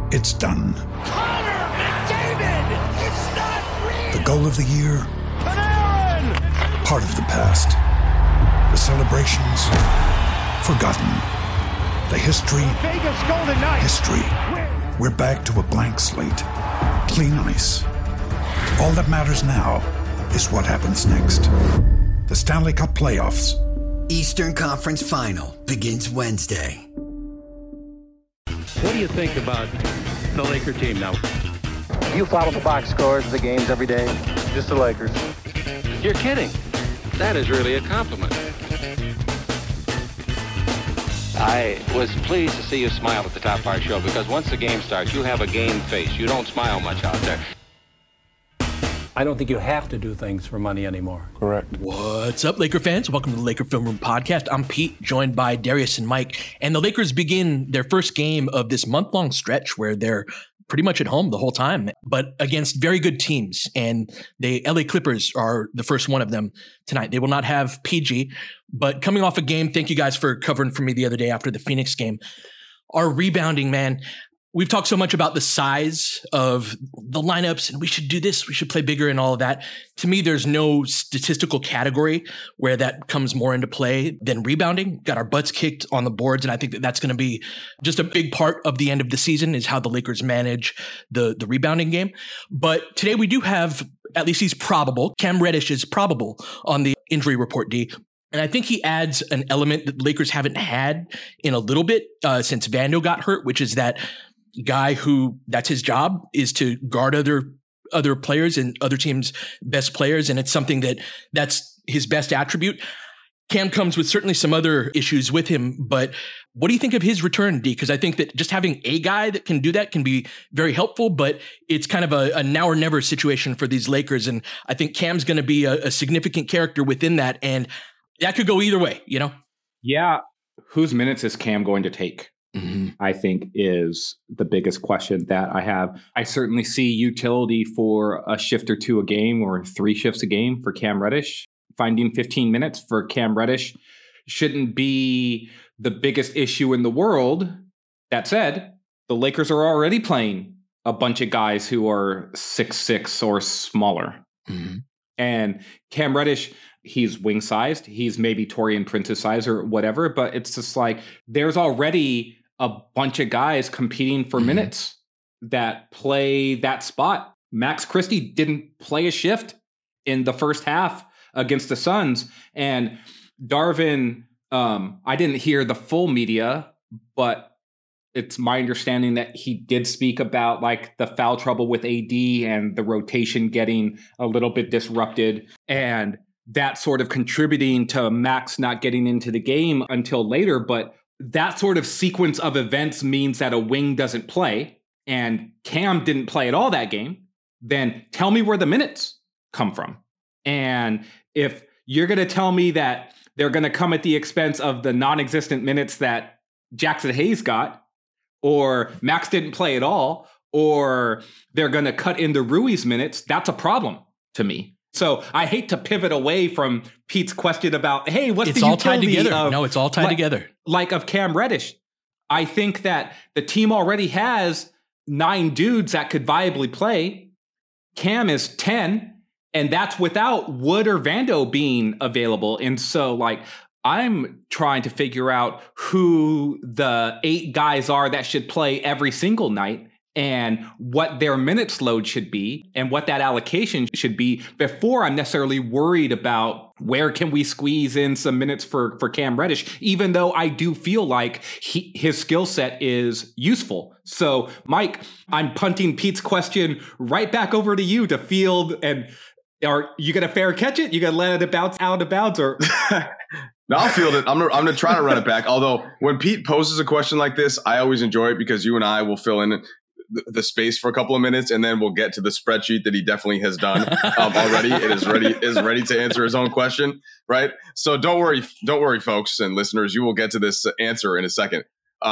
It's done. Connor McDavid! It's not real! The goal of the year? Panarin! Part of the past. The celebrations? Forgotten. The history? Vegas Golden Knights! History. We're back to a blank slate. Clean ice. All that matters now is what happens next. The Stanley Cup playoffs. Eastern Conference Final begins Wednesday. What do you think about the Laker team now? You follow the box scores of the games every day? Just the Lakers. You're kidding. That is really a compliment. I was pleased to see you smile at the top of our show because once the game starts, you have a game face. You don't smile much out there. I don't think you have to do things for money anymore. Correct. What's up, Laker fans? Welcome to the Laker Film Room Podcast. I'm Pete, joined by Darius and Mike. And the Lakers begin their first game of this month-long stretch where they're pretty much at home the whole time, but against very good teams. And the LA Clippers are the first one of them tonight. They will not have PG, but coming off a game, thank you guys for covering for me the other day after the Phoenix game. Our rebounding, man. We've talked so much about the size of the lineups and we should do this, we should play bigger and all of that. To me, there's no statistical category where that comes more into play than rebounding. Got our butts kicked on the boards, and I think that that's going to be just a big part of the end of the season is how the Lakers manage the rebounding game. But today we do have, at least he's probable, Cam Reddish is probable on the injury report, D. And I think he adds an element that the Lakers haven't had in a little bit since Vando got hurt, which is that guy who that's his job is to guard other players and other teams' best players. And it's something that's his best attribute. Cam comes with certainly some other issues with him, but what do you think of his return, D? Because I think that just having a guy that can do that can be very helpful, but it's kind of a now or never situation for these Lakers. And I think Cam's going to be a significant character within that. And that could go either way, you know? Yeah. Whose minutes is Cam going to take? I think is the biggest question that I have. I certainly see utility for a shift or two a game or 3 shifts a game for Cam Reddish. Finding 15 minutes for Cam Reddish shouldn't be the biggest issue in the world. That said, the Lakers are already playing a bunch of guys who are 6'6" or smaller. And Cam Reddish, he's wing sized. He's maybe Taurean Prince's size or whatever, but it's just like there's already a bunch of guys competing for minutes that play that spot. Max Christie didn't play a shift in the first half against the Suns. And Darvin, I didn't hear the full media, but it's my understanding that he did speak about like the foul trouble with AD and the rotation getting a little bit disrupted and that sort of contributing to Max not getting into the game until later. But that sort of sequence of events means that a wing doesn't play and Cam didn't play at all that game. Then tell me where the minutes come from. And if you're going to tell me that they're going to come at the expense of the non-existent minutes that Jackson Hayes got, or Max didn't play at all, or they're going to cut into Rui's minutes, that's a problem to me. So I hate to pivot away from Pete's question about, hey, what's the utility? It's all tied together. No, it's all tied together. Like of Cam Reddish. I think that the team already has 9 dudes that could viably play. Cam is 10, and that's without Wood or Vando being available. And so, like, I'm trying to figure out who the 8 guys are that should play every single night and what their minutes load should be and what that allocation should be before I'm necessarily worried about where can we squeeze in some minutes for Cam Reddish, even though I do feel like his skill set is useful. So, Mike, I'm punting Pete's question right back over to you to field. And are you going to fair catch it? You going to let it bounce out of bounds or... No, I'll field it. I'm gonna try to run it back. Although when Pete poses a question like this, I always enjoy it because you and I will fill in the space for a couple of minutes, and then we'll get to the spreadsheet that he definitely has ddan already. It is ready to answer his own question, right? So don't worry, folks and listeners. You will get to this answer in a second.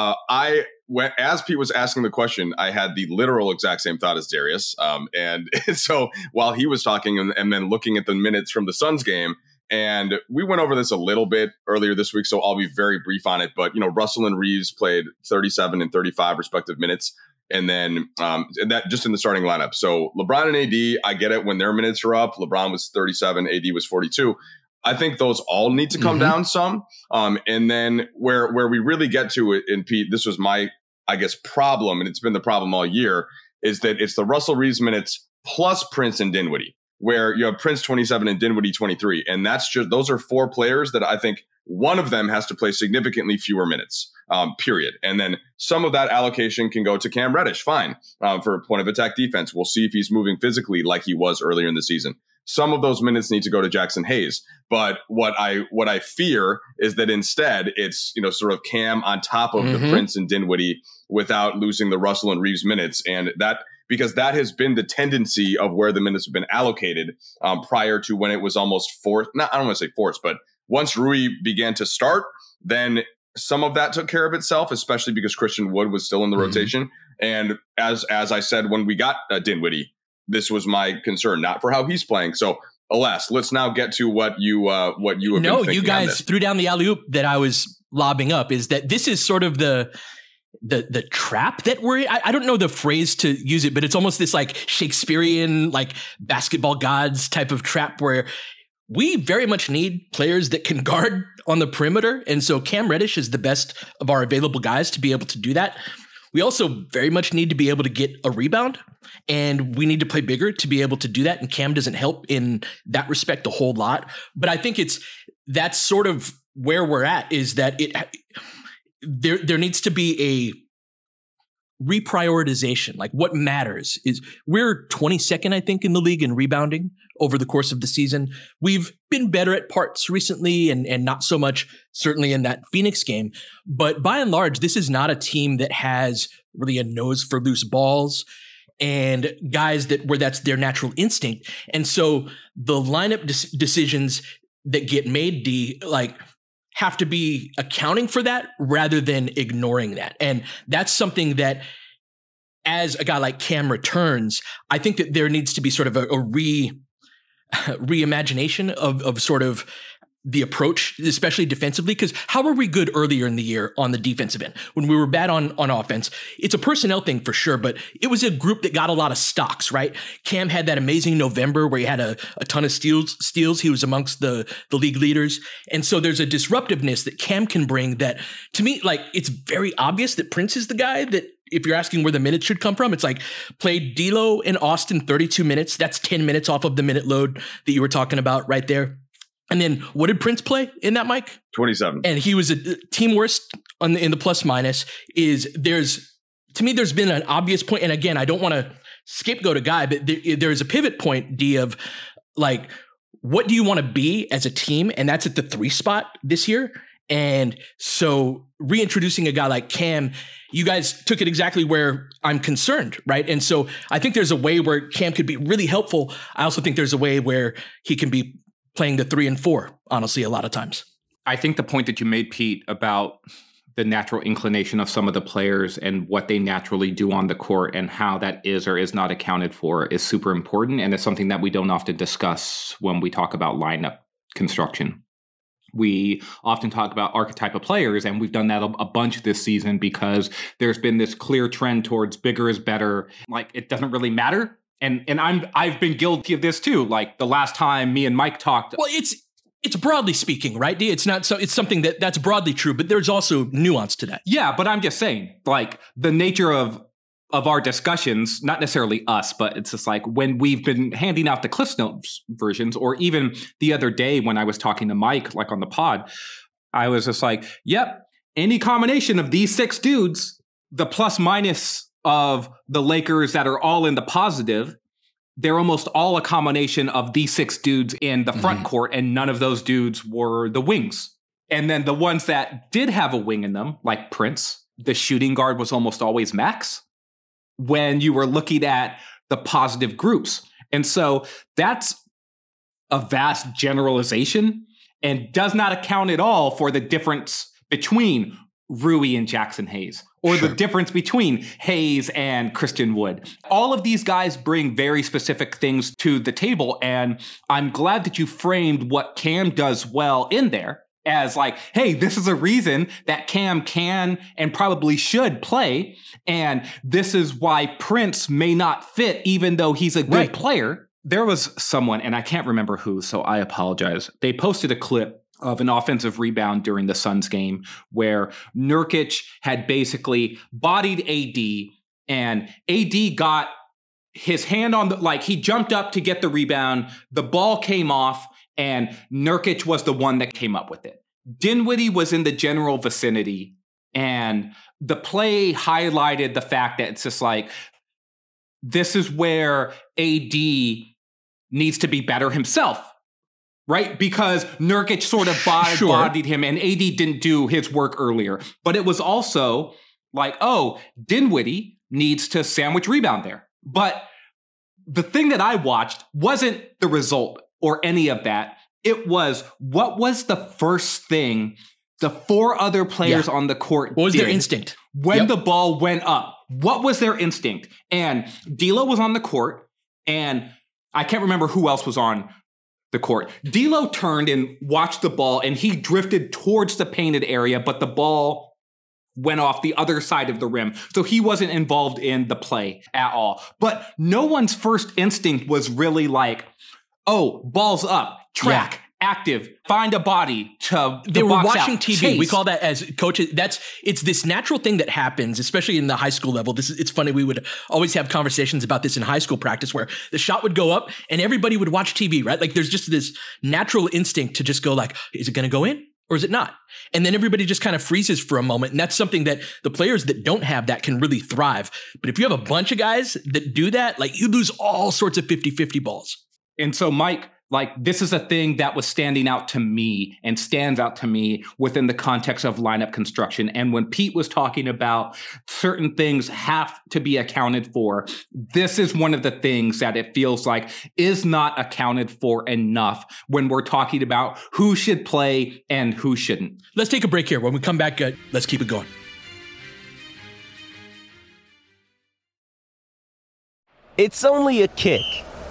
As Pete was asking the question, I had the literal exact same thought as Darius, and so while he was talking and then looking at the minutes from the Suns game. And we went over this a little bit earlier this week, so I'll be very brief on it. But, Russell and Reeves played 37 and 35 respective minutes. And then that just in the starting lineup. So LeBron and AD, I get it when their minutes are up. LeBron was 37, AD was 42. I think those all need to come down some. And then where we really get to it, and Pete, this was my, I guess, problem, and it's been the problem all year, is that it's the Russell Reeves minutes plus Prince and Dinwiddie, where you have Prince 27 and Dinwiddie 23. And that's just, those are 4 players that I think one of them has to play significantly fewer minutes, period. And then some of that allocation can go to Cam Reddish, fine, for point of attack defense. We'll see if he's moving physically like he was earlier in the season. Some of those minutes need to go to Jackson Hayes. But what I fear is that instead it's, sort of Cam on top of the Prince and Dinwiddie without losing the Russell and Reeves minutes. And that, because that has been the tendency of where the minutes have been allocated prior to when it was almost forced. I don't want to say forced, but once Rui began to start, then some of that took care of itself, especially because Christian Wood was still in the rotation. And as I said, when we got Dinwiddie, this was my concern, not for how he's playing. So, alas, let's now get to what you have been thinking. No, you guys threw down the alley-oop that I was lobbing up. Is that this is sort of the trap that we're in? I don't know the phrase to use it, but it's almost this like Shakespearean, like basketball gods type of trap where we very much need players that can guard on the perimeter. And so Cam Reddish is the best of our available guys to be able to do that. We also very much need to be able to get a rebound, and we need to play bigger to be able to do that. And Cam doesn't help in that respect a whole lot. But I think that's sort of where we're at, is that there needs to be a reprioritization. Like what matters is we're 22nd, I think, in the league in rebounding over the course of the season. We've been better at parts recently and not so much certainly in that Phoenix game. But by and large, this is not a team that has really a nose for loose balls and guys where that's their natural instinct. And so the lineup decisions that get made, have to be accounting for that rather than ignoring that. And that's something that, as a guy like Cam returns, I think that there needs to be sort of a reimagination of sort of the approach, especially defensively, because how were we good earlier in the year on the defensive end? When we were bad on offense, it's a personnel thing for sure, but it was a group that got a lot of stocks, right? Cam had that amazing November where he had a ton of steals. He was amongst the league leaders. And so there's a disruptiveness that Cam can bring that, to me, like, it's very obvious that Prince is the guy that, if you're asking where the minutes should come from, it's like played D'Lo and Austin 32 minutes. That's 10 minutes off of the minute load that you were talking about right there. And then what did Prince play in that, Mike? 27. And he was a team worst in the plus minus. To me, there's been an obvious point. And again, I don't want to scapegoat a guy, but there's a pivot point, D, of like, what do you want to be as a team? And that's at the 3 spot this year. And so reintroducing a guy like Cam, you guys took it exactly where I'm concerned, right? And so I think there's a way where Cam could be really helpful. I also think there's a way where he can be playing the 3 and 4, honestly, a lot of times. I think the point that you made, Pete, about the natural inclination of some of the players and what they naturally do on the court and how that is or is not accounted for is super important. And it's something that we don't often discuss when we talk about lineup construction. We often talk about archetype of players, and we've done that a bunch this season because there's been this clear trend towards bigger is better. Like, it doesn't really matter. And I've been guilty of this too. Like the last time me and Mike talked. Well, it's broadly speaking, right? It's not so. It's something that's broadly true, but there's also nuance to that. Yeah, but I'm just saying, like, the nature of our discussions, not necessarily us, but it's just like when we've been handing out the Cliff Notes versions, or even the other day when I was talking to Mike, like on the pod, I was just like, yep, any combination of these 6 dudes, the plus minus of the Lakers that are all in the positive, they're almost all a combination of these 6 dudes in the front court, and none of those dudes were the wings. And then the ones that did have a wing in them, like Prince, the shooting guard was almost always Max when you were looking at the positive groups. And so that's a vast generalization and does not account at all for the difference between Rui and Jackson Hayes, or the difference between Hayes and Christian Wood. All of these guys bring very specific things to the table, and I'm glad that you framed what Cam does well in there. as like, hey, this is a reason that Cam can and probably should play. And this is why Prince may not fit, even though he's a good player. There was someone, and I can't remember who, so I apologize. They posted a clip of an offensive rebound during the Suns game where Nurkic had basically bodied AD, and AD got his hand on he jumped up to get the rebound. The ball came off, and Nurkic was the one that came up with it. Dinwiddie was in the general vicinity, and the play highlighted the fact that it's just like, this is where AD needs to be better himself, right? Because Nurkic sort of bodied him, and AD didn't do his work earlier. But it was also like, oh, Dinwiddie needs to sandwich rebound there. But the thing that I watched wasn't the result or any of that. It was, what was the first thing the four other players on the court What was did their instinct? when the ball went up? What was their instinct? And D'Lo was on the court, and I can't remember who else was on the court. D'Lo turned and watched the ball, and he drifted towards the painted area, but the ball went off the other side of the rim. So he wasn't involved in the play at all. But no one's first instinct was really like, oh, ball's up, track, active, find a body to They were box watching out, TV. chase. We call that as coaches. It's this natural thing that happens, especially in the high school level. It's funny. We would always have conversations about this in high school practice where the shot would go up and everybody would watch TV, right? Like there's just this natural instinct to just go like, is it going to go in? Or is it not? And then everybody just kind of freezes for a moment. And that's something that the players that don't have that can really thrive. But if you have a bunch of guys that do that, like you lose all sorts of 50-50 balls. And so, Mike, like this is a thing that was standing out to me and stands out to me within the context of lineup construction. And when Pete was talking about certain things have to be accounted for, this is one of the things that it feels like is not accounted for enough when we're talking about who should play and who shouldn't. Let's take a break here. When we come back, let's keep it going. It's only a kick,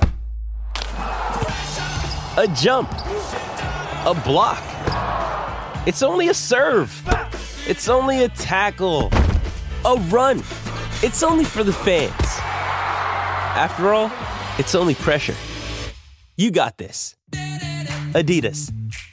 a jump, a block. It's only a serve. It's only a tackle, a run. It's only for the fans. After all, it's only pressure. You got this. Adidas.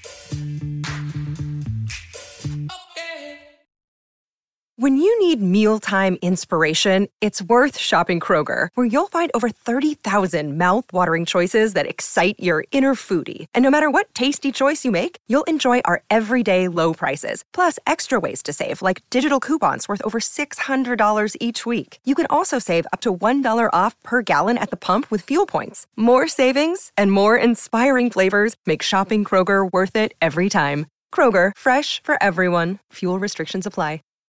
When you need mealtime inspiration, it's worth shopping Kroger, where you'll find over 30,000 mouth-watering choices that excite your inner foodie. And no matter what tasty choice you make, you'll enjoy our everyday low prices, plus extra ways to save, like digital coupons worth over $600 each week. You can also save up to $1 off per gallon at the pump with fuel points. More savings and more inspiring flavors make shopping Kroger worth it every time. Kroger, fresh for everyone. Fuel restrictions apply.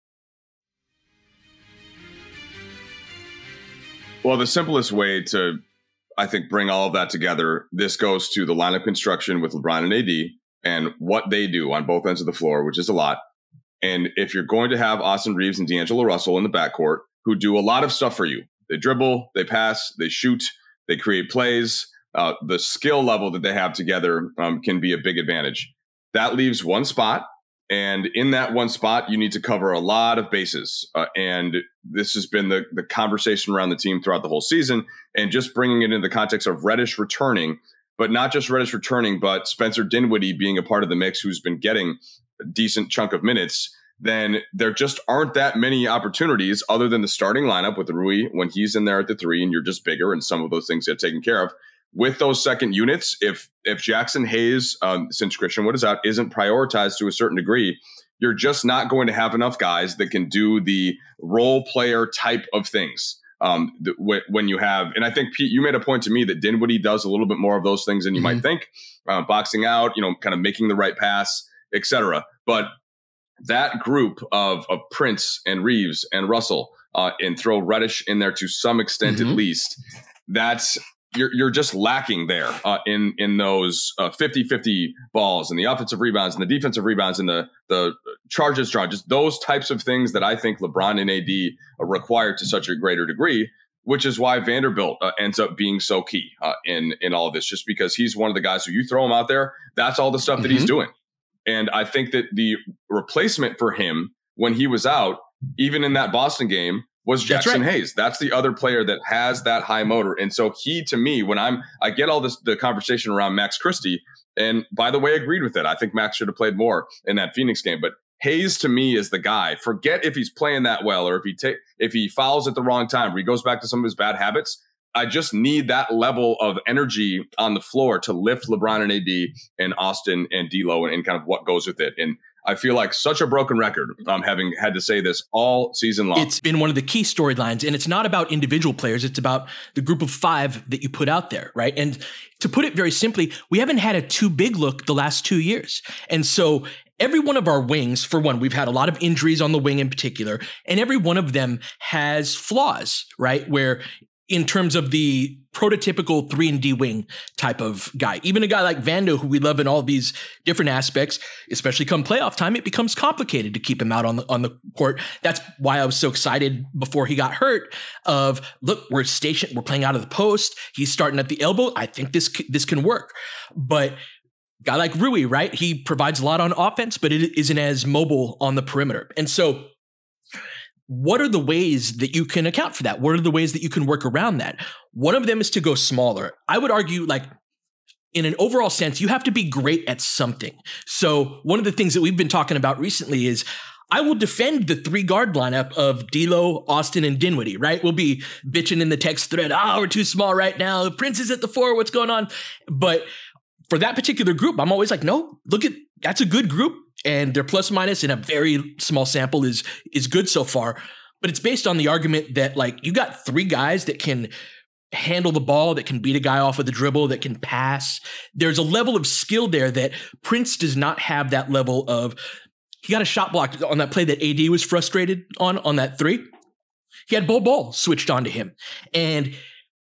Well, the simplest way to, I think, bring all of that together, this goes to the lineup construction with LeBron and AD and what they do on both ends of the floor, which is a lot. And if you're going to have Austin Reeves and D'Angelo Russell in the backcourt, who do a lot of stuff for you, they dribble, they pass, they shoot, they create plays, the skill level that they have together can be a big advantage. That leaves one spot. And in that one spot, you need to cover a lot of bases. And this has been the conversation around the team throughout the whole season. And just bringing it into the context of Reddish returning, but not just Reddish returning, but Spencer Dinwiddie being a part of the mix who's been getting a decent chunk of minutes, then there just aren't that many opportunities other than the starting lineup with Rui when he's in there at the three and you're just bigger and some of those things get taken care of. With those second units, if Jackson Hayes, since Christian Wood is out, isn't prioritized to a certain degree, you're just not going to have enough guys that can do the role player type of things when you have. And I think, Pete, you made a point to me that Dinwiddie does a little bit more of those things than you might think, boxing out, kind of making the right pass, etc. But that group of Prince and Reeves and Russell and throw Reddish in there to some extent at least, that's you're just lacking there in those 50-50 balls and the offensive rebounds and the defensive rebounds and the charges, those types of things that I think LeBron and AD are required to such a greater degree, which is why Vanderbilt ends up being so key in all of this, just because he's one of the guys who you throw him out there, that's all the stuff that he's doing. And I think that the replacement for him when he was out, even in that Boston game, was Jackson Hayes. That's the other player that has that high motor. And so he, to me, when I get all this, the conversation around Max Christie, and by the way, agreed with it. I think Max should have played more in that Phoenix game, but Hayes to me is the guy. Forget if he's playing that well, or if he fouls at the wrong time, or he goes back to some of his bad habits. I just need that level of energy on the floor to lift LeBron and AD and Austin and D'Lo and kind of what goes with it. And I feel like such a broken record, having had to say this all season long. It's been one of the key storylines, and it's not about individual players. It's about the group of 5 that you put out there, right? And to put it very simply, we haven't had a too big look the last 2 years. And so every one of our wings, for one, we've had a lot of injuries on the wing in particular, and every one of them has flaws, right? Where in terms of the prototypical 3-and-D wing type of guy. Even a guy like Vando, who we love in all these different aspects, especially come playoff time, it becomes complicated to keep him out on the court. That's why I was so excited before he got hurt of, look, we're playing out of the post. He's starting at the elbow. I think this can work. But guy like Rui, right? He provides a lot on offense, but it isn't as mobile on the perimeter. And so what are the ways that you can account for that? What are the ways that you can work around that? One of them is to go smaller. I would argue, like, in an overall sense, you have to be great at something. So one of the things that we've been talking about recently is I will defend the 3-guard lineup of D'Lo, Austin, and Dinwiddie, right? We'll be bitching in the text thread, we're too small right now. Prince is at the 4, what's going on? But for that particular group, I'm always like, no, that's a good group. And their plus minus in a very small sample is good so far. But it's based on the argument that, like, you got 3 guys that can handle the ball, that can beat a guy off of the dribble, that can pass. There's a level of skill there that Prince does not have that level of. He got a shot blocked on that play that AD was frustrated on that 3. He had Bol switched onto him. And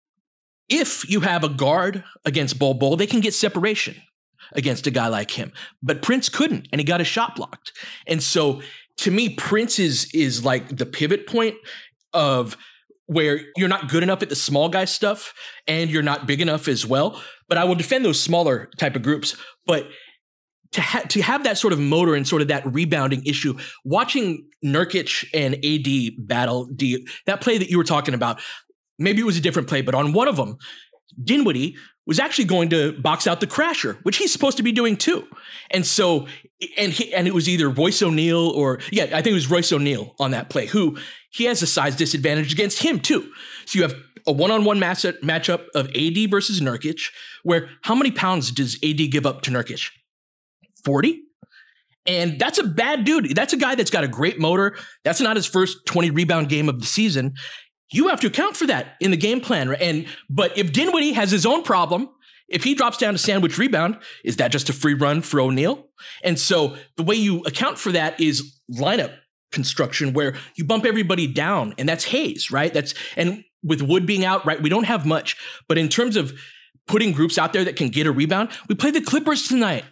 if you have a guard against Bol, they can get separation against a guy like him. But Prince couldn't, and he got a shot blocked. And so to me, Prince is like the pivot point of where you're not good enough at the small guy stuff and you're not big enough as well. But I will defend those smaller type of groups. But to have that sort of motor and sort of that rebounding issue, watching Nurkic and AD battle, that play that you were talking about, maybe it was a different play, but on one of them, Dinwiddie was actually going to box out the crasher, which he's supposed to be doing too. And so, and it was either Royce O'Neal I think it was Royce O'Neal on that play, who he has a size disadvantage against him too. So you have a one-on-one matchup of AD versus Nurkic, where how many pounds does AD give up to Nurkic? 40? And that's a bad dude. That's a guy that's got a great motor. That's not his first 20 rebound game of the season. You have to account for that in the game plan. But if Dinwiddie has his own problem, if he drops down to sandwich rebound, is that just a free run for O'Neal? And so the way you account for that is lineup construction, where you bump everybody down, and that's Hayes, right? And with Wood being out, right, we don't have much. But in terms of putting groups out there that can get a rebound, we play the Clippers tonight.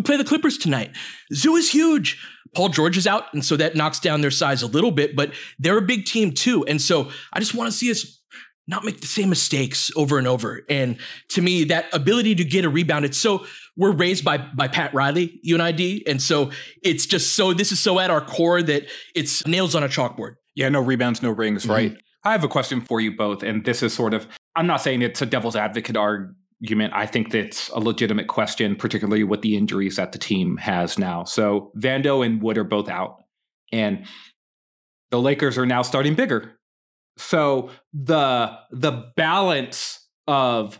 Zoo is huge. Paul George is out, and so that knocks down their size a little bit, but they're a big team too. And so I just want to see us not make the same mistakes over and over. And to me, that ability to get a rebound, we're raised by Pat Riley, you and I, D. And so it's just this is so at our core that it's nails on a chalkboard. Yeah, no rebounds, no rings, right? Mm-hmm. I have a question for you both. And this is sort of, I'm not saying it's a devil's advocate argument. I think that's a legitimate question, particularly with the injuries that the team has now. So Vando and Wood are both out, and the Lakers are now starting bigger. So the balance of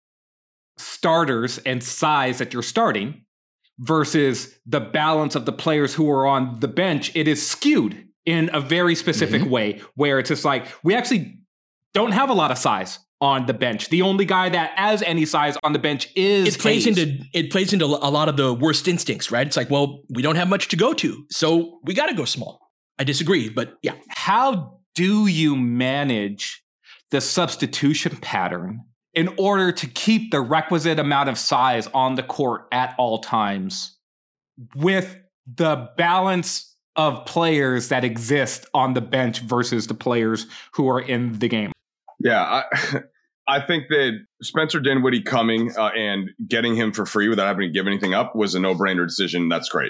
starters and size that you're starting versus the balance of the players who are on the bench, it is skewed in a very specific way, where it's just like, we actually don't have a lot of size on the bench. The only guy that has any size on the bench is it plays into a lot of the worst instincts, right? It's like, well, we don't have much to go to, so we got to go small. I disagree, but yeah. How do you manage the substitution pattern in order to keep the requisite amount of size on the court at all times with the balance of players that exist on the bench versus the players who are in the game? Yeah, I think that Spencer Dinwiddie coming and getting him for free without having to give anything up was a no-brainer decision. That's great.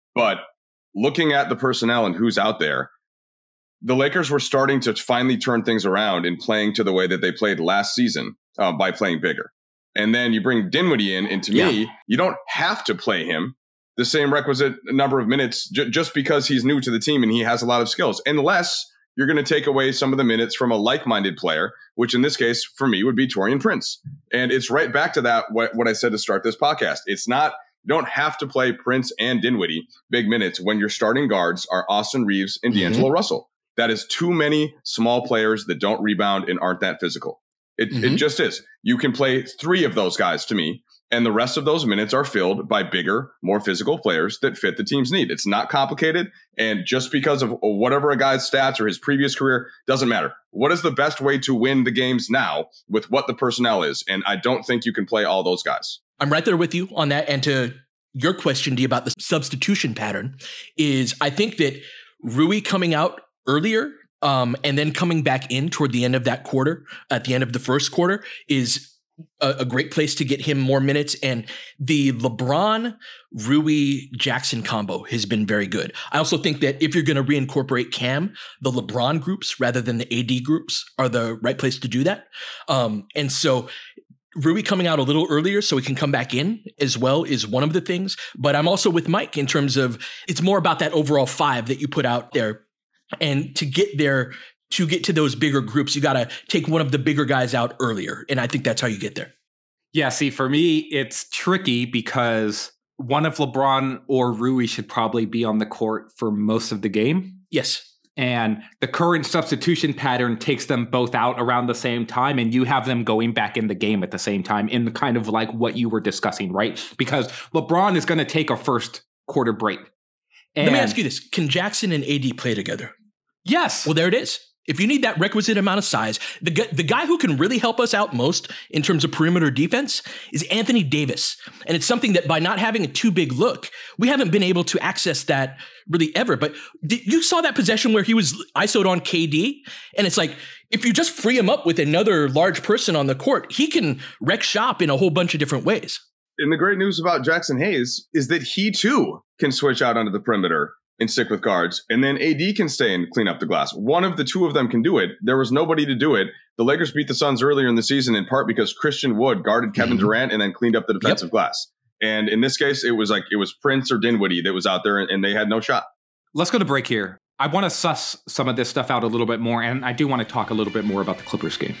But looking at the personnel and who's out there, the Lakers were starting to finally turn things around and playing to the way that they played last season by playing bigger. And then you bring Dinwiddie in, and to me, you don't have to play him the same requisite number of minutes just because he's new to the team and he has a lot of skills, unless you're going to take away some of the minutes from a like-minded player, which in this case, for me, would be Taurean Prince. And it's right back to that, what I said to start this podcast. It's not, you don't have to play Prince and Dinwiddie big minutes when your starting guards are Austin Reeves and D'Angelo Russell. That is too many small players that don't rebound and aren't that physical. It just is. You can play 3 of those guys to me, and the rest of those minutes are filled by bigger, more physical players that fit the team's need. It's not complicated, and just because of whatever a guy's stats or his previous career, doesn't matter. What is the best way to win the games now with what the personnel is? And I don't think you can play all those guys. I'm right there with you on that. And to your question, D, about the substitution pattern is I think that Rui coming out earlier and then coming back in toward the end of that quarter, at the end of the first quarter, is a great place to get him more minutes. And the LeBron, Rui, Jackson combo has been very good. I also think that if you're going to reincorporate Cam, the LeBron groups rather than the AD groups are the right place to do that. And so Rui coming out a little earlier so he can come back in as well is one of the things. But I'm also with Mike in terms of it's more about that overall 5 that you put out there. And to get there, to get to those bigger groups, you got to take one of the bigger guys out earlier. And I think that's how you get there. Yeah, see, for me, it's tricky because one of LeBron or Rui should probably be on the court for most of the game. Yes. And the current substitution pattern takes them both out around the same time, and you have them going back in the game at the same time in the kind of like what you were discussing, right? Because LeBron is going to take a first quarter break. And let me ask you this. Can Jackson and AD play together? Yes. Well, there it is. If you need that requisite amount of size, the guy who can really help us out most in terms of perimeter defense is Anthony Davis. And it's something that by not having a too big look, we haven't been able to access that really ever. But you saw that possession where he was ISO'd on KD. And it's like, if you just free him up with another large person on the court, he can wreck shop in a whole bunch of different ways. And the great news about Jackson Hayes is that he too can switch out onto the perimeter and stick with guards. And then AD can stay and clean up the glass. One of the two of them can do it. There was nobody to do it. The Lakers beat the Suns earlier in the season in part because Christian Wood guarded Kevin Durant and then cleaned up the defensive glass. And in this case, it was Prince or Dinwiddie that was out there and they had no shot. Let's go to break here. I want to suss some of this stuff out a little bit more, and I do want to talk a little bit more about the Clippers game.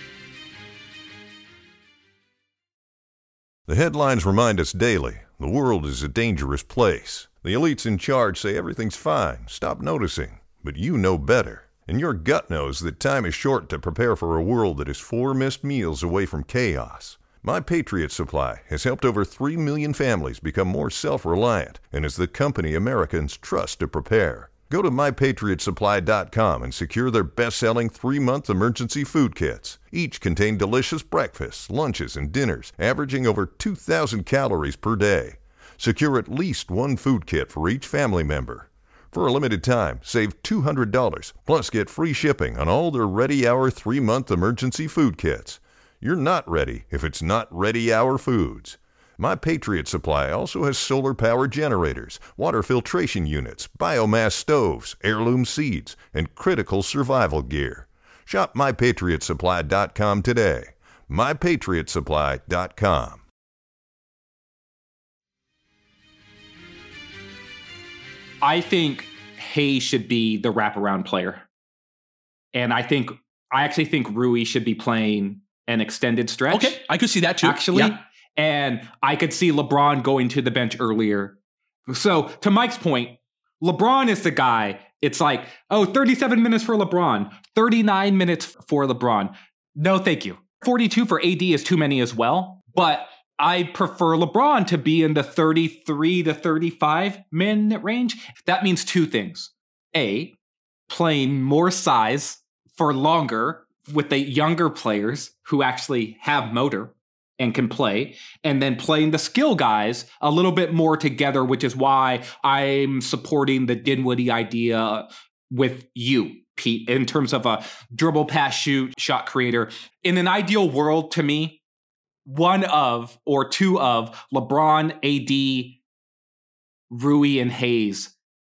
The headlines remind us daily the world is a dangerous place. The elites in charge say everything's fine, stop noticing. But you know better. And your gut knows that time is short to prepare for a world that is 4 missed meals away from chaos. My Patriot Supply has helped over 3 million families become more self-reliant and is the company Americans trust to prepare. Go to MyPatriotSupply.com and secure their best-selling 3-month emergency food kits. Each contain delicious breakfasts, lunches, and dinners, averaging over 2,000 calories per day. Secure at least 1 food kit for each family member. For a limited time, save $200, plus get free shipping on all their Ready Hour 3-month emergency food kits. You're not ready if it's not Ready Hour Foods. My Patriot Supply also has solar power generators, water filtration units, biomass stoves, heirloom seeds, and critical survival gear. Shop MyPatriotSupply.com today. MyPatriotSupply.com. I think Hayes should be the wraparound player. And I actually think Rui should be playing an extended stretch. Okay, I could see that too. Actually. Yeah. And I could see LeBron going to the bench earlier. So to Mike's point, LeBron is the guy. It's like, 37 minutes for LeBron, 39 minutes for LeBron. No, thank you. 42 for AD is too many as well. But I prefer LeBron to be in the 33 to 35 minute range. That means 2 things. A, playing more size for longer with the younger players who actually have motor and can play, and then playing the skill guys a little bit more together, which is why I'm supporting the Dinwiddie idea with you, Pete, in terms of a dribble, pass, shoot, shot creator. In an ideal world, to me, 1 of or 2 of LeBron, AD, Rui, and Hayes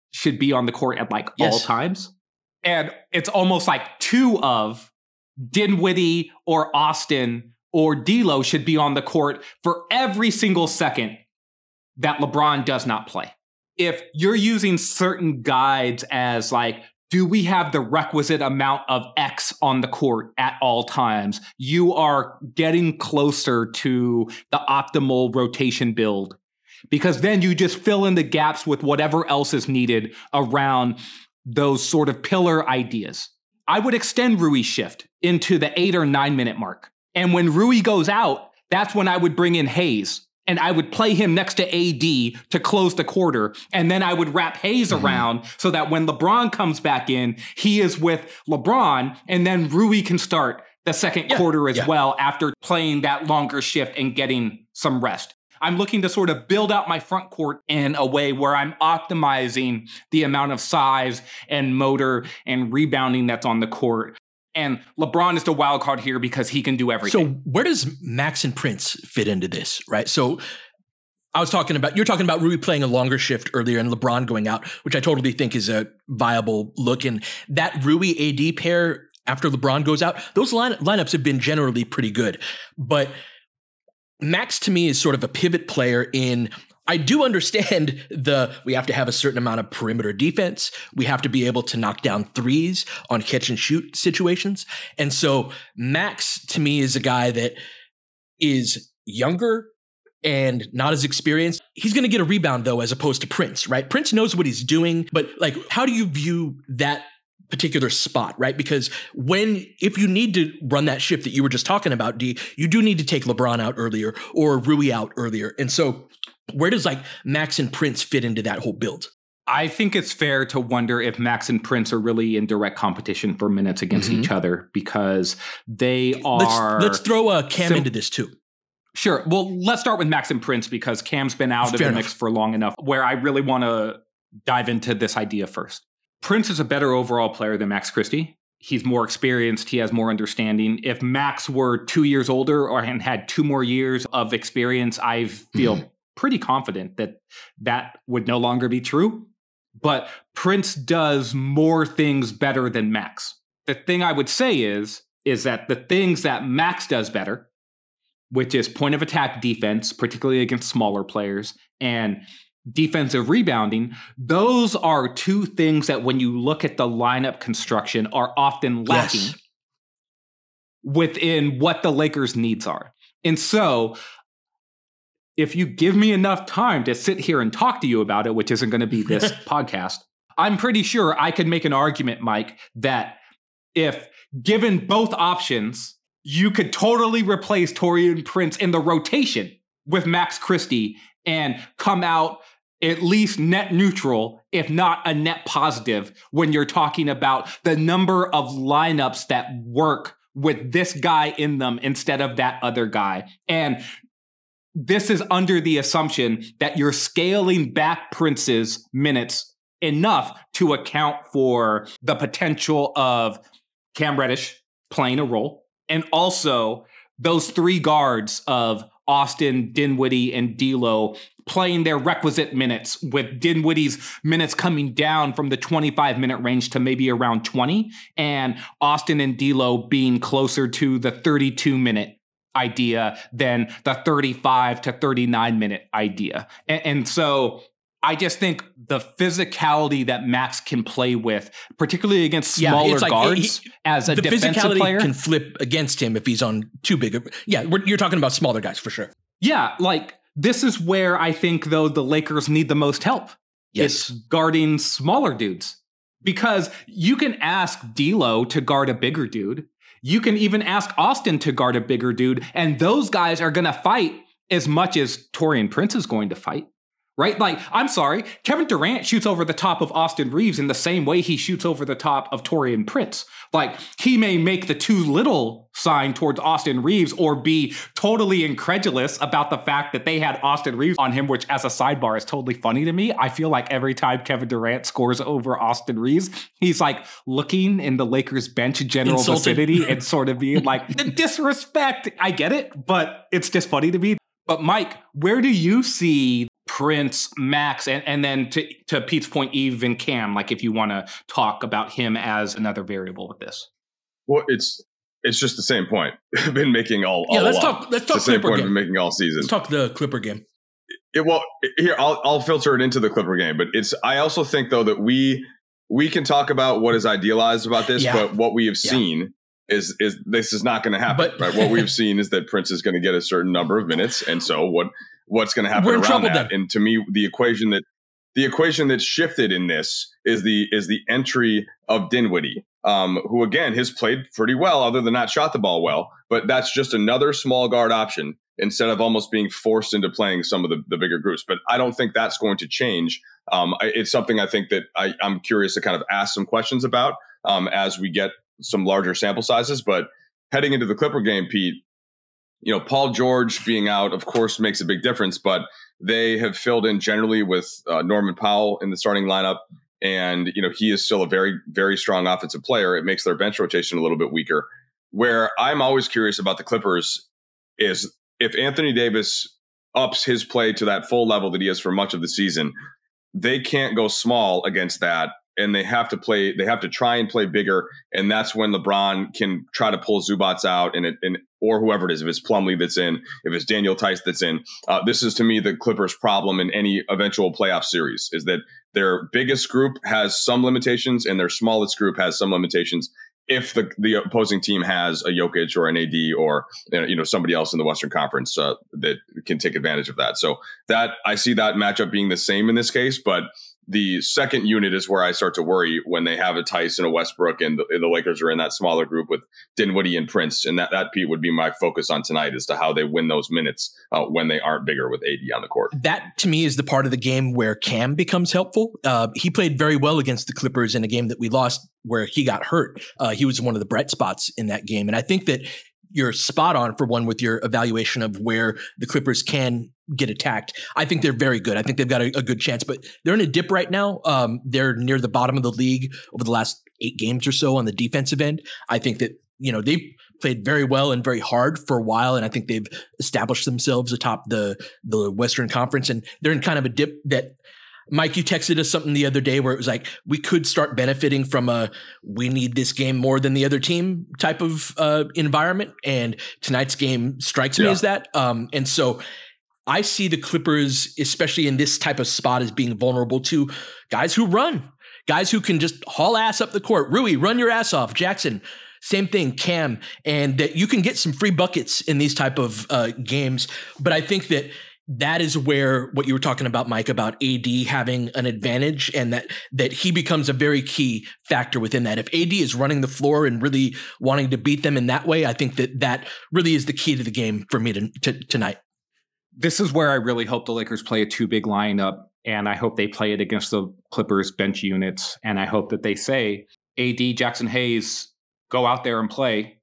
should be on the court at like all times. And it's almost like two of Dinwiddie or Austin or D'Lo should be on the court for every single second that LeBron does not play. If you're using certain guides as like, do we have the requisite amount of X on the court at all times? You are getting closer to the optimal rotation build, because then you just fill in the gaps with whatever else is needed around those sort of pillar ideas. I would extend Rui's shift into the 8 or 9 minute mark. And when Rui goes out, that's when I would bring in Hayes. And I would play him next to AD to close the quarter. And then I would wrap Hayes around so that when LeBron comes back in, he is with LeBron. And then Rui can start the second quarter as well after playing that longer shift and getting some rest. I'm looking to sort of build out my front court in a way where I'm optimizing the amount of size and motor and rebounding that's on the court. And LeBron is the wild card here because he can do everything. So where does Max and Prince fit into this, right? So you're talking about Rui playing a longer shift earlier and LeBron going out, which I totally think is a viable look. And that Rui AD pair after LeBron goes out, those lineups have been generally pretty good. But Max to me is sort of a pivot player in, I do understand we have to have a certain amount of perimeter defense. We have to be able to knock down threes on catch and shoot situations. And so Max to me is a guy that is younger and not as experienced. He's going to get a rebound though, as opposed to Prince, right? Prince knows what he's doing, but like, how do you view that particular spot, right? Because if you need to run that shift that you were just talking about, D, you do need to take LeBron out earlier or Rui out earlier. And so where does like Max and Prince fit into that whole build? I think it's fair to wonder if Max and Prince are really in direct competition for minutes against each other, because they are... Let's throw a Cam into this too. Sure. Well, let's start with Max and Prince because Cam's been out of the mix for long enough where I really want to dive into this idea first. Prince is a better overall player than Max Christie. He's more experienced. He has more understanding. If Max were 2 years older and had 2 more years of experience, I feel pretty confident that would no longer be true. But Prince does more things better than Max. The thing I would say is that the things that Max does better, which is point of attack defense, particularly against smaller players, and defensive rebounding, those are two things that when you look at the lineup construction are often lacking within what the Lakers' needs are. And so if you give me enough time to sit here and talk to you about it, which isn't going to be this podcast, I'm pretty sure I could make an argument, Mike, that if given both options, you could totally replace Taurean Prince in the rotation with Max Christie and come out at least net neutral, if not a net positive, when you're talking about the number of lineups that work with this guy in them instead of that other guy. And this is under the assumption that you're scaling back Prince's minutes enough to account for the potential of Cam Reddish playing a role, and also those 3 guards of Austin, Dinwiddie, and D'Lo playing their requisite minutes, with Dinwiddie's minutes coming down from the 25-minute range to maybe around 20, and Austin and D'Lo being closer to the 32-minute idea than the 35 to 39-minute idea. And so I just think the physicality that Max can play with, particularly against smaller guards, as a defensive player, can flip against him if he's on too big of. Yeah, you're talking about smaller guys for sure. Yeah, like this is where I think though the Lakers need the most help. Yes, it's guarding smaller dudes, because you can ask D'Lo to guard a bigger dude. You can even ask Austin to guard a bigger dude, and those guys are going to fight as much as Taurean Prince is going to fight. Right? Like, I'm sorry, Kevin Durant shoots over the top of Austin Reeves in the same way he shoots over the top of Taurean Prince. Like, he may make the too little sign towards Austin Reeves or be totally incredulous about the fact that they had Austin Reeves on him, which as a sidebar is totally funny to me. I feel like every time Kevin Durant scores over Austin Reeves, he's like looking in the Lakers bench general vicinity and sort of being like, the disrespect. I get it, but it's just funny to me. But Mike, where do you see Prince, Max, and then to Pete's point, even Cam, like if you want to talk about him as another variable with this. Well, it's just the same point I've been making all let's along. Let's talk the same Clipper point game. I've been making all season. Let's talk the Clipper game. Here I'll filter it into the Clipper game, but I also think though that we can talk about what is idealized about this, but what we have seen is this is not going to happen. Right? What we've seen is that Prince is going to get a certain number of minutes, and so what's going to happen around that? And to me, the equation that shifted in this is the entry of Dinwiddie, who again has played pretty well, other than not shot the ball well. But that's just another small guard option instead of almost being forced into playing some of the bigger groups. But I don't think that's going to change. It's something I think that I'm curious to kind of ask some questions about as we get some larger sample sizes. But heading into the Clipper game, Pete, Paul George being out, of course, makes a big difference, but they have filled in generally with Norman Powell in the starting lineup. And, he is still a very, very strong offensive player. It makes their bench rotation a little bit weaker. Where I'm always curious about the Clippers is if Anthony Davis ups his play to that full level that he is for much of the season, they can't go small against that. And they have to try and play bigger. And that's when LeBron can try to pull Zubats out or whoever it is, if it's Plumlee that's in, if it's Daniel Tice that's in. This is, to me, the Clippers' problem in any eventual playoff series, is that their biggest group has some limitations and their smallest group has some limitations. If the opposing team has a Jokic or an AD or somebody else in the Western Conference that can take advantage of that. So that I see that matchup being the same in this case, but the second unit is where I start to worry when they have a Tice and a Westbrook and the Lakers are in that smaller group with Dinwiddie and Prince. And that Pete would be my focus on tonight as to how they win those minutes when they aren't bigger with AD on the court. That to me is the part of the game where Cam becomes helpful. He played very well against the Clippers in a game that we lost where he got hurt. He was one of the bright spots in that game. And I think that you're spot on for one with your evaluation of where the Clippers can get attacked. I think they're very good. I think they've got a good chance, but they're in a dip right now. They're near the bottom of the league over the last 8 games or so on the defensive end. I think that, they've played very well and very hard for a while. And I think they've established themselves atop the Western Conference, and they're in kind of a dip that, Mike, you texted us something the other day where it was like, we could start benefiting from we need this game more than the other team type of environment. And tonight's game strikes me as that. And so I see the Clippers, especially in this type of spot, as being vulnerable to guys who run, guys who can just haul ass up the court. Rui, run your ass off. Jackson, same thing. Cam, and that you can get some free buckets in these type of games. But I think that is where what you were talking about, Mike, about AD having an advantage, and that he becomes a very key factor within that. If AD is running the floor and really wanting to beat them in that way, I think that really is the key to the game for me tonight. This is where I really hope the Lakers play a 2-big lineup, and I hope they play it against the Clippers bench units. And I hope that they say, AD, Jackson Hayes, go out there and play.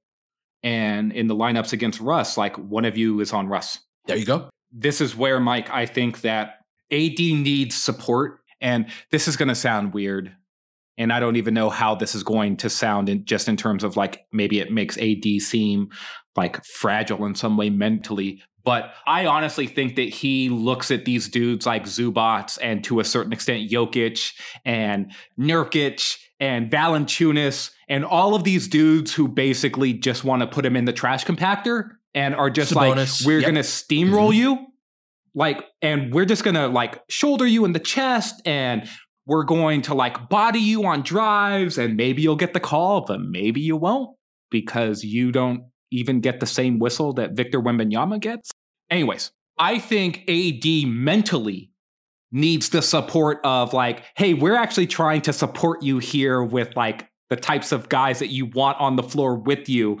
And in the lineups against Russ, like one of you is on Russ. There you go. This is where, Mike, I think that AD needs support. And this is going to sound weird. And I don't even know how this is going to sound in terms of like, maybe it makes AD seem like fragile in some way mentally. But I honestly think that he looks at these dudes like Zubats and to a certain extent Jokic and Nurkic and Valanciunas and all of these dudes who basically just want to put him in the trash compactor and are just Sabonis. Like, we're going to steamroll you. Like, and we're just going to like shoulder you in the chest, and we're going to like body you on drives, and maybe you'll get the call, but maybe you won't because you don't even get the same whistle that Victor Wembanyama gets. Anyways, I think AD mentally needs the support of like, hey, we're actually trying to support you here with like the types of guys that you want on the floor with you,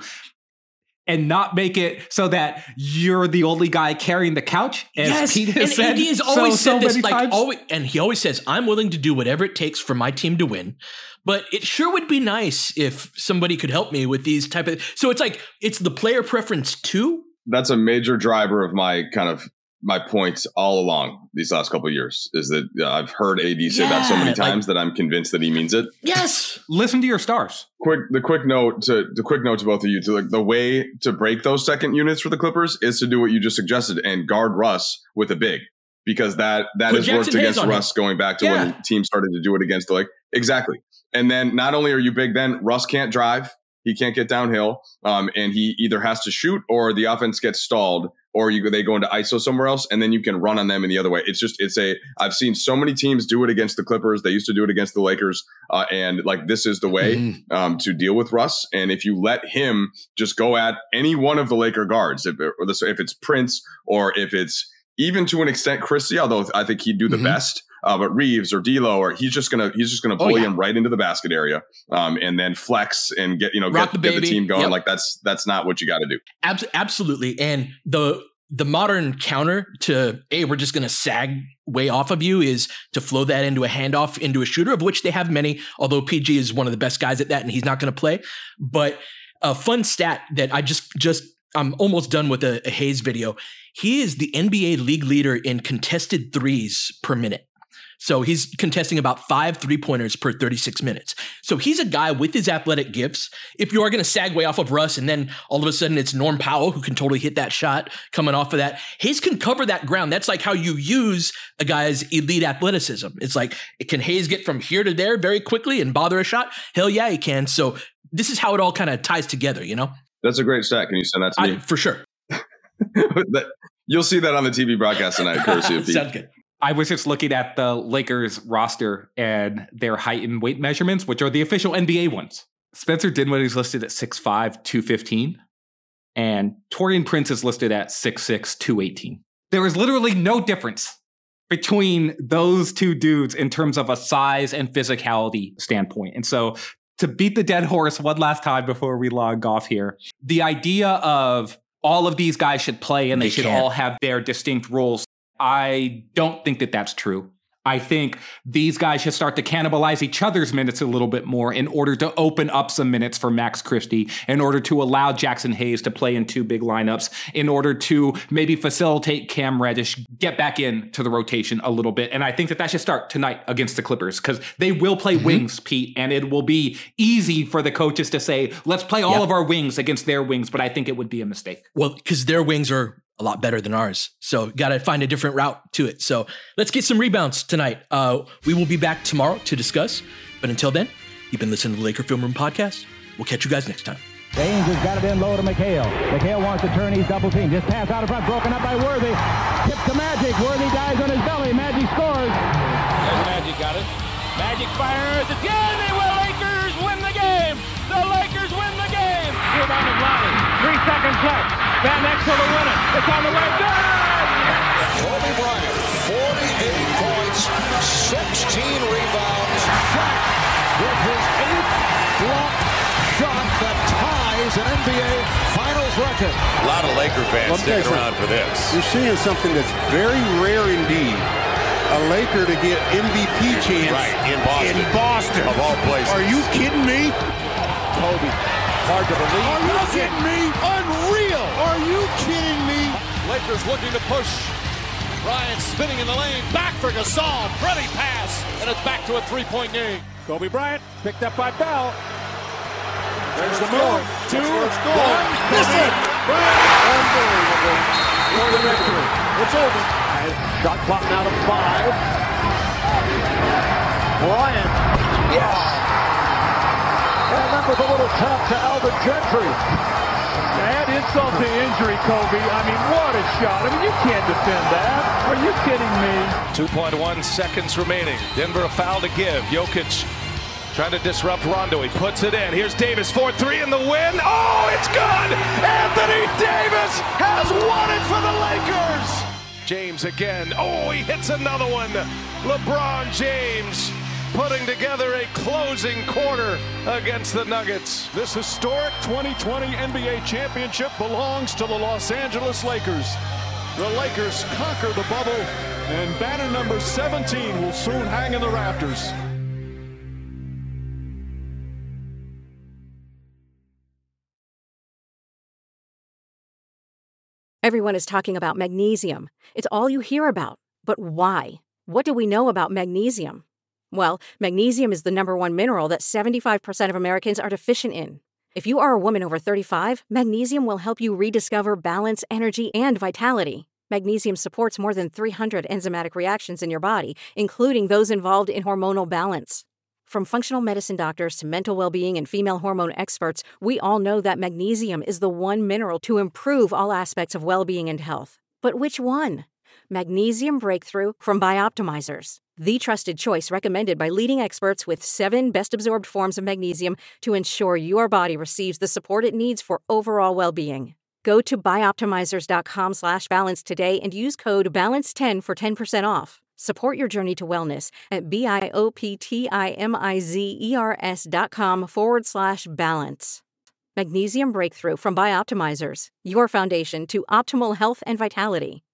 and not make it so that you're the only guy carrying the couch. As Pete has said, AD has always said this, like always, and he always says, I'm willing to do whatever it takes for my team to win. But it sure would be nice if somebody could help me with these type of. So it's like, it's the player preference too. That's a major driver of my points all along these last couple of years, is that I've heard AD say that so many times that I'm convinced that he means it. Yes. Listen to your stars. The quick note to both of you, to like the way to break those second units for the Clippers is to do what you just suggested and guard Russ with a big. because that Put has Jackson worked Hayes against on Russ him. going back to when teams started to do it against the Exactly. And then not only are you big, then Russ can't drive. He can't get downhill. And he either has to shoot or the offense gets stalled or they go into ISO somewhere else and then you can run on them in the other way. I've seen so many teams do it against the Clippers. They used to do it against the Lakers. And like, this is the way to deal with Russ. And if you let him just go at any one of the Laker guards, if it's Prince or if it's even to an extent Christie, although I think he'd do the best, but Reeves or D'Lo, or he's just gonna bully him right into the basket area, and then flex and get the team going. Yep. Like that's not what you got to do. Absolutely, and the modern counter to we're just gonna sag way off of you is to flow that into a handoff into a shooter, of which they have many. Although PG is one of the best guys at that, and he's not going to play. But a fun stat that I'm almost done with a Hayes video. He is the NBA league leader in contested threes per minute. So he's contesting about 5 3-pointers per 36 minutes. So he's a guy with his athletic gifts. If you are going to sag way off of Russ and then all of a sudden it's Norm Powell who can totally hit that shot coming off of that, Hayes can cover that ground. That's like how you use a guy's elite athleticism. It's like, can Hayes get from here to there very quickly and bother a shot? Hell yeah, he can. So this is how it all kind of ties together, you know? That's a great stat. Can you send that to me? For sure. You'll see that on the TV broadcast tonight, courtesy of Pete. Sounds good. I was just looking at the Lakers roster and their height and weight measurements, which are the official NBA ones. Spencer Dinwiddie is listed at 6'5", 215, and Taurean Prince is listed at 6'6", 218. There is literally no difference between those two dudes in terms of a size and physicality standpoint. And so to beat the dead horse one last time before we log off here, the idea of all of these guys should play and they should all have their distinct roles, I don't think that that's true. I think these guys should start to cannibalize each other's minutes a little bit more in order to open up some minutes for Max Christie, in order to allow Jackson Hayes to play in 2 big lineups, in order to maybe facilitate Cam Reddish get back into the rotation a little bit. And I think that should start tonight against the Clippers, because they will play wings, Pete, and it will be easy for the coaches to say, let's play all of our wings against their wings, but I think it would be a mistake. Well, because their wings are a lot better than ours. So got to find a different route to it. So let's get some rebounds tonight. We will be back tomorrow to discuss. But until then, you've been listening to the Laker Film Room Podcast. We'll catch you guys next time. James has got it in low to McHale. McHale wants to turn. He's double teamed. Just pass out in front. Broken up by Worthy. Tip to Magic. Worthy dies on his belly. Magic scores. There's Magic got it. Magic fires. It's good. They will. Lakers win the game. The Lakers win the game. Rebound of Lonnie. 3 seconds left. Van Exel to win it. It's on the way. Good! Kobe Bryant, 48 points, 16 rebounds. Shaq with his 8th block shot that ties an NBA Finals record. A lot of Laker fans sticking around for this. You're seeing something that's very rare indeed. A Laker to get MVP chance in Boston. Of all places. Are you kidding me? Kobe, hard to believe. Are you kidding me? Unreal. Are you kidding me? Lakers looking to push. Bryant spinning in the lane. Back for Gasol. Pretty pass. And it's back to a 3-point game. Kobe Bryant picked up by Bell. There's the move. 2, 1. Miss it. Unbelievable. For the victory. It's over. Shot clock now to 5. Bryant. Yes. And that was a little tap to Alvin Gentry. Add insult to injury, Kobe. I mean, what a shot. I mean, you can't defend that. Are you kidding me? 2.1 seconds remaining. Denver a foul to give. Jokic trying to disrupt Rondo. He puts it in. Here's Davis, 4-3 in the win. Oh, it's good! Anthony Davis has won it for the Lakers! James again. Oh, he hits another one. LeBron James putting together a closing quarter against the Nuggets. This historic 2020 NBA championship belongs to the Los Angeles Lakers. The Lakers conquer the bubble, and banner number 17 will soon hang in the rafters. Everyone is talking about magnesium. It's all you hear about. But why? What do we know about magnesium? Well, magnesium is the #1 mineral that 75% of Americans are deficient in. If you are a woman over 35, magnesium will help you rediscover balance, energy, and vitality. Magnesium supports more than 300 enzymatic reactions in your body, including those involved in hormonal balance. From functional medicine doctors to mental well-being and female hormone experts, we all know that magnesium is the one mineral to improve all aspects of well-being and health. But which one? Magnesium Breakthrough from Bioptimizers, the trusted choice recommended by leading experts with 7 best-absorbed forms of magnesium to ensure your body receives the support it needs for overall well-being. Go to bioptimizers.com/balance today and use code BALANCE10 for 10% off. Support your journey to wellness at bioptimizers.com/balance. Magnesium Breakthrough from Bioptimizers, your foundation to optimal health and vitality.